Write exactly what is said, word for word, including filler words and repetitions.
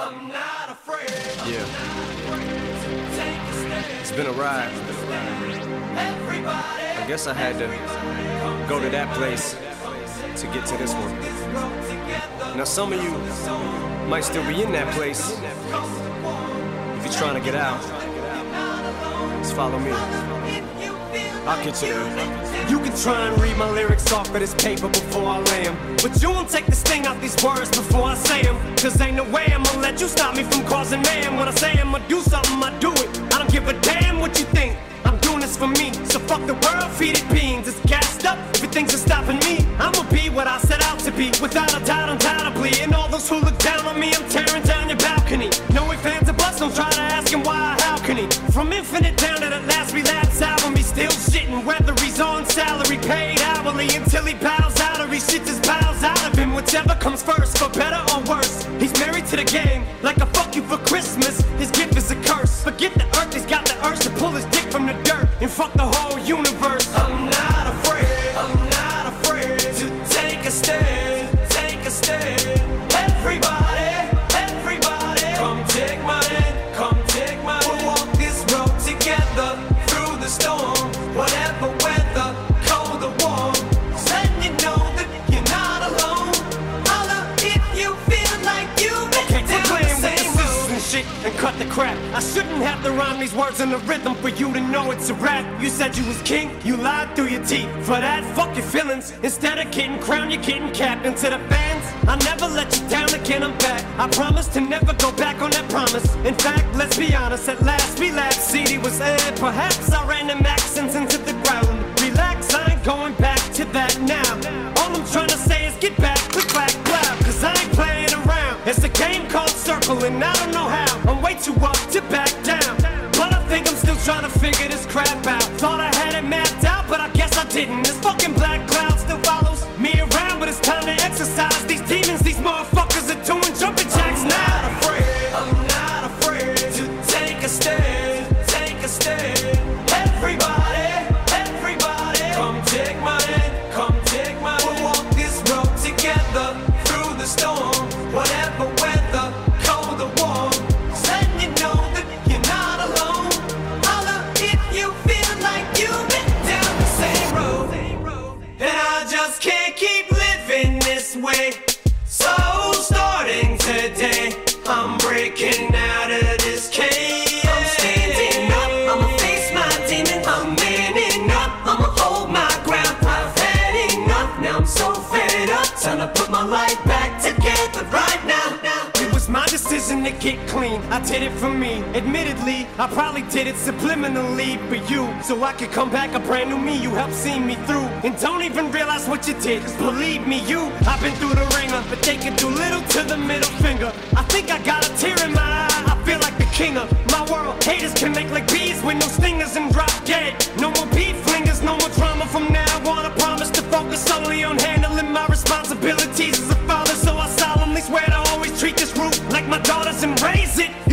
I'm not afraid. Yeah. It's been a ride. I guess I had to go to that place to get to this one. Now some of you might still be in that place. If you're trying to get out, just follow me. I'll get you there. You can try and read my lyrics off of this paper before I lay them, but you won't take the sting out these words before I say them. Cause ain't no way I'ma let you stop me from causing mayhem. When I say I'ma do something, I do it. I don't give a damn what you think. I'm doing this for me, so fuck the world, feed it beans. It's gassed up, everything's just stopping me. I'ma be what I set out to be, without a doubt, undoubtedly. And all those who look down on me, I'm tearing down your balcony. No ifs, ands, or buts, don't try to ask him why or how can he. From Infinite down to the last relapse album, he's still shitting, whether he's on salary, paid hourly, until he bows out or he shits his bowels out of him. Whichever comes first, for better or worse. He's married to the game, like a fuck you for Christmas. His gift is a curse. Forget the earth, he's got the urge to pull his dick from the dirt and fuck the whole universe. I'm not afraid, I'm not afraid to take a stand, take a stand. Everybody, everybody, come take my hand, come take my hand. We'll walk this road together through the storm, whatever weather, cold or warm. So you know that you're not alone. Holla if you feel like you've been down the same road and shit and cut the crap. I shouldn't have to rhyme these words in the rhythm for you to know it's a rap. You said you was king, you lied through your teeth. For that, fuck your feelings. Instead of getting crowned, you're getting capped. And to the fans, I'll never let you down again, I'm back. I promise to never go back on that promise. In fact, let's be honest, at last we laughed. C D was aired, perhaps I ran them accents into the ground. Relax, I ain't going back to that now. All I'm trying to say is get back, click, clack, clap. Cause I ain't playing around. It's a game called Circle and I don't know how. I'm way too up to back down, but I think I'm still trying to figure this crap out. Thought I had it mapped out, but I guess I didn't. This fucking black cloud still follows me around, but it's time to exercise these demons. These motherfuckers are doing jumping jacks now. I'm not afraid, I'm not afraid to take a stand, take a stand. Everybody, everybody, come take my hand, come take my hand. We'll walk this road together through the storm, whatever weather, cold or warm. So you know that you're not alone. Holla if you feel like you've been down the same road. And I just can't keep living this way. So starting today, I'm breaking out of this cage. I'm standing up, I'ma face my demon. I'm manning up, I'ma hold my ground. I've had enough, now I'm so fed up. Time to put my life back together right now. It was my decision to get clean, I did it for me. Admittedly, I probably did it subliminally for you, so I could come back a brand new me. You helped see me through, and don't even realize what you did. Cause believe me, you, I've been through the ringer, but they can do little to the middle finger. I think I got a tear in my eye, I feel like the king of my world. Haters can make like bees with no stingers and drop dead. No more beef flingers, no more drama from now on. I promise to focus solely on handling my responsibilities as a father. So I solemnly swear to always treat this root like my daughters and raise it